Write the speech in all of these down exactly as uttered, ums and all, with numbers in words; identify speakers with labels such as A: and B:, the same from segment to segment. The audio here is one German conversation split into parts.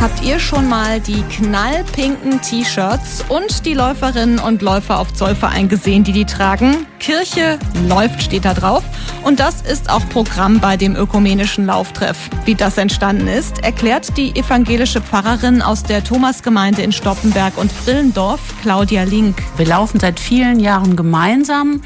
A: Habt ihr schon mal die knallpinken T-Shirts und die Läuferinnen und Läufer auf Zollverein gesehen, die die tragen? Kirche läuft steht da drauf. Und das ist auch Programm bei dem ökumenischen Lauftreff. Wie das entstanden ist, erklärt die evangelische Pfarrerin aus der Thomasgemeinde in Stoppenberg und Frillendorf, Claudia Link.
B: Wir laufen seit vielen Jahren gemeinsam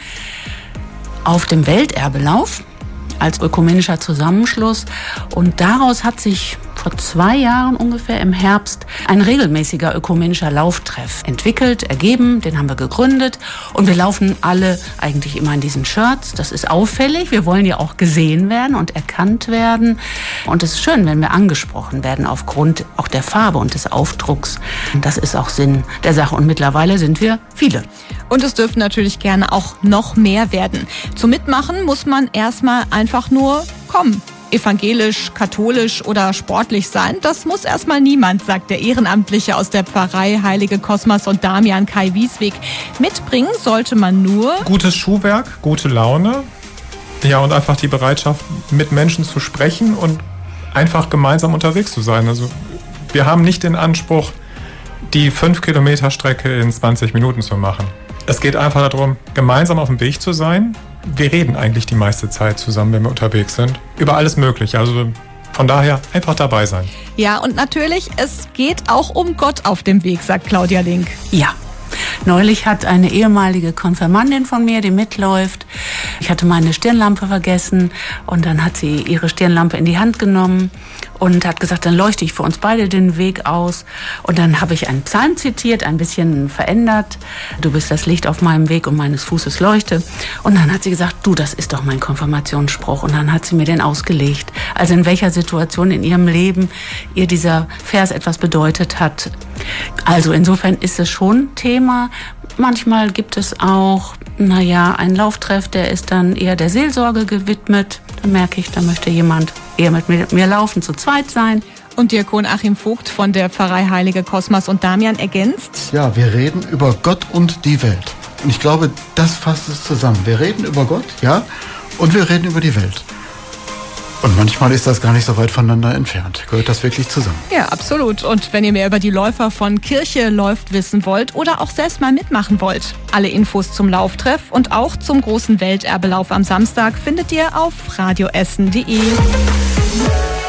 B: auf dem Welterbelauf als ökumenischer Zusammenschluss. Und daraus hat sich vor zwei Jahren ungefähr im Herbst ein regelmäßiger ökumenischer Lauftreff entwickelt, ergeben. Den haben wir gegründet. Und wir laufen alle eigentlich immer in diesen Shirts. Das ist auffällig. Wir wollen ja auch gesehen werden und erkannt werden. Und es ist schön, wenn wir angesprochen werden aufgrund auch der Farbe und des Aufdrucks. Und das ist auch Sinn der Sache. Und mittlerweile sind wir viele.
A: Und es dürfen natürlich gerne auch noch mehr werden. Zum Mitmachen muss man erstmal einfach nur kommen. Evangelisch, katholisch oder sportlich sein, das muss erstmal niemand, sagt der Ehrenamtliche aus der Pfarrei Heilige Kosmas und Damian, Kai Wiesweg. Mitbringen sollte man nur
C: gutes Schuhwerk, gute Laune, ja, und einfach die Bereitschaft, mit Menschen zu sprechen und einfach gemeinsam unterwegs zu sein. Also wir haben nicht den Anspruch, die fünf Kilometer Strecke in zwanzig Minuten zu machen. Es geht einfach darum, gemeinsam auf dem Weg zu sein. Wir reden eigentlich die meiste Zeit zusammen, wenn wir unterwegs sind, über alles Mögliche. Also von daher einfach dabei sein.
A: Ja, und natürlich, es geht auch um Gott auf dem Weg, sagt Claudia Link.
B: Ja. Neulich hat eine ehemalige Konfirmandin von mir, die mitläuft, ich hatte meine Stirnlampe vergessen und dann hat sie ihre Stirnlampe in die Hand genommen und hat gesagt, dann leuchte ich für uns beide den Weg aus. Und dann habe ich einen Psalm zitiert, ein bisschen verändert. Du bist das Licht auf meinem Weg und meines Fußes leuchte. Und dann hat sie gesagt, du, das ist doch mein Konfirmationsspruch. Und dann hat sie mir den ausgelegt. Also in welcher Situation in ihrem Leben ihr dieser Vers etwas bedeutet hat. Also insofern ist es schon Thema. Manchmal gibt es auch, naja, einen Lauftreff, der ist dann eher der Seelsorge gewidmet. Da merke ich, da möchte jemand eher mit mir, mir laufen, zu zweit sein.
A: Und Diakon Achim Vogt von der Pfarrei Heilige Kosmas und Damian ergänzt.
D: Ja, wir reden über Gott und die Welt. Und ich glaube, das fasst es zusammen. Wir reden über Gott, ja, und wir reden über die Welt. Und manchmal ist das gar nicht so weit voneinander entfernt. Gehört das wirklich zusammen?
A: Ja, absolut. Und wenn ihr mehr über die Läufer von Kirche läuft wissen wollt oder auch selbst mal mitmachen wollt, alle Infos zum Lauftreff und auch zum großen Welterbelauf am Samstag findet ihr auf radioessen punkt de.